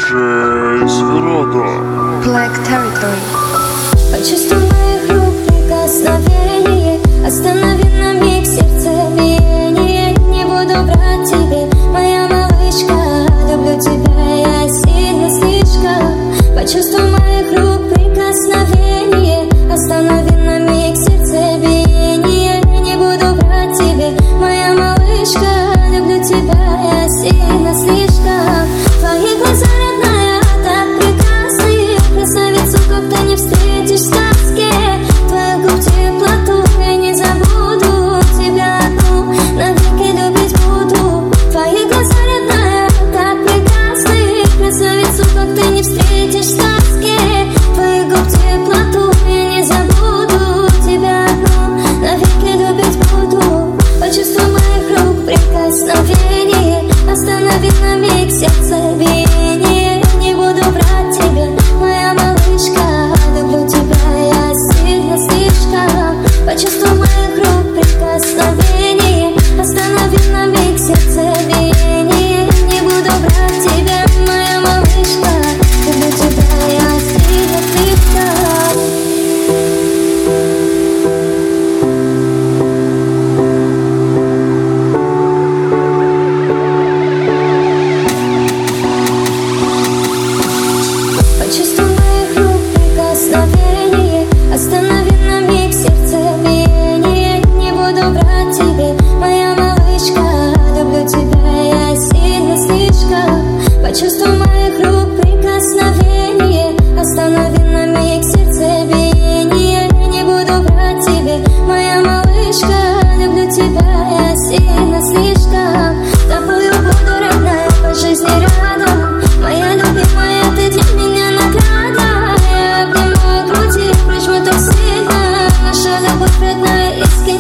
диджей Сферода. Black Territory. Почувствуй моих рук прикосновение, останови на миг сердцебиение. Не буду врать тебе, моя малышка, люблю тебя я сильно слишком. Почувствуй моих рук прикосновение, останови на миг сердцебиение. Не буду врать тебе, моя малышка, люблю тебя я сильно слишком. Твои глаза, родная, так прекрасны, красавицу, как ты не встретишь в сказке. Твоих губ теплоту я не забуду, тебя одну навеки любить буду. Твои глаза, родная, так прекрасны, красавицу, как ты не встретишь в сказке. Твоих губ теплоту я не забуду, тебя одну навеки любить буду. Почувствуй моих рук прикосновение, останови на миг сердцебиение. Не буду врать тебе, моя малышка, люблю тебя я сильно слишком. Почувствуй моих рук прикосновение, останови на миг сердцебиение. Не буду врать тебе, моя малышка, люблю тебя я сильно слишком. Почувствуй моих рук прикосновение, останови на миг сердцебиение. Не буду врать тебе, моя малышка, люблю тебя я сильно слишком. Почувствуй моих рук прикосновение, останови на миг сердцебиение. Не буду врать тебе, моя малышка, люблю тебя я сильно слишком. С тобою буду, родная, по жизни рядом. Моя любимая, ты для меня награда. Я обниму груди, прижму так сильно. Наша любовь, родная, искренняя.